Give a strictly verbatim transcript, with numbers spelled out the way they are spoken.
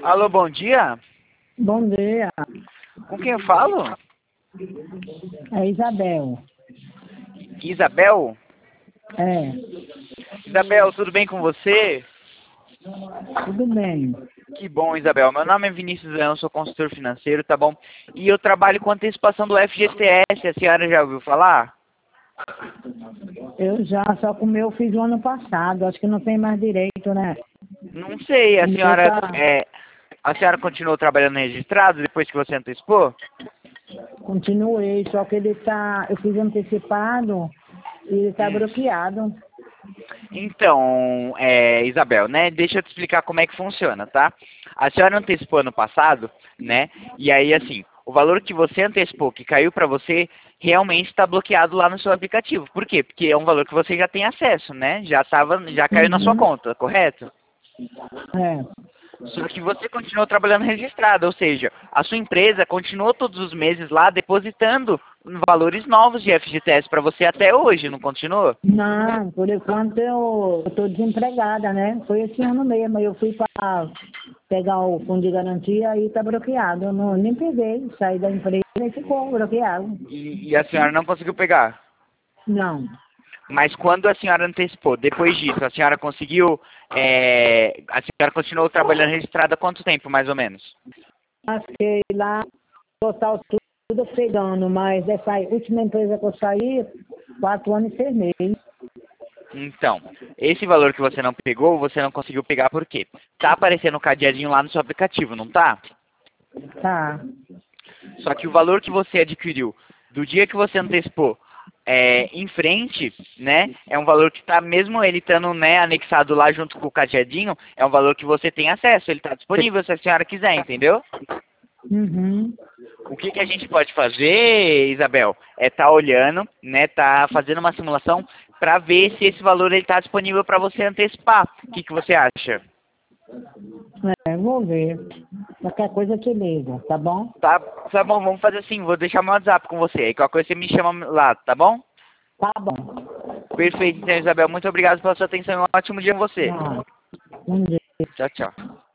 Alô, bom dia. Bom dia, Com quem eu falo? é Isabel. Isabel? É, Isabel, tudo bem com você? tudo bem. Que bom, Isabel. Meu nome é Vinícius Leão, sou consultor financeiro, tá bom? E eu trabalho com antecipação do F G T S, a senhora já ouviu falar? Eu já, só que o meu eu fiz o ano passado, acho que não tem mais direito, né? Não sei, a O meu senhora tá, é, a senhora continuou trabalhando registrado depois que você antecipou? continuei, só que ele tá, eu fiz antecipado e ele tá Hum. bloqueado. Então, é, Isabel, né? Deixa eu te explicar como é que funciona, tá? A senhora antecipou ano passado, né? E aí, assim, o valor que você antecipou, que caiu para você, realmente está bloqueado lá no seu aplicativo. Por quê? Porque é um valor que você já tem acesso, né? Já tava, já caiu na sua Uhum, conta, correto? é, Só que você continuou trabalhando registrado, ou seja, a sua empresa continuou todos os meses lá depositando valores novos de F G T S para você até hoje, não continuou? não, por enquanto eu, eu tô desempregada, né? Foi esse ano mesmo, eu fui para pegar o fundo de garantia e tá bloqueado. Eu não, nem peguei, saí da empresa e ficou bloqueado. E, e a senhora não conseguiu pegar. Não. Mas quando a senhora antecipou, depois disso, a senhora conseguiu, é, a senhora continuou trabalhando registrada há quanto tempo, mais ou menos? Fiquei lá, total tudo pegando, mas essa última empresa que eu saí, quatro anos e seis meses. Então, esse valor que você não pegou, você não conseguiu pegar por quê? Tá aparecendo um cadeadinho lá no seu aplicativo, não tá? Tá. Só que o valor que você adquiriu do dia que você antecipou é, em frente, né, é um valor que está, mesmo ele estando, né, anexado lá junto com o cadeadinho, é um valor que você tem acesso, ele está disponível se a senhora quiser, entendeu? Uhum. O que, que a gente pode fazer, Isabel, é estar tá olhando, né, tá fazendo uma simulação para ver se esse valor está disponível para você antecipar. O que, que você acha? É, vou ver. Qualquer coisa eu te ligo, tá bom? Tá, tá bom, vamos fazer assim, vou deixar meu WhatsApp com você, aí qualquer coisa você me chama lá, tá bom? Tá bom. Perfeito, então, Isabel, muito obrigado pela sua atenção e um ótimo dia a você. Tá. Um dia. Tchau, tchau.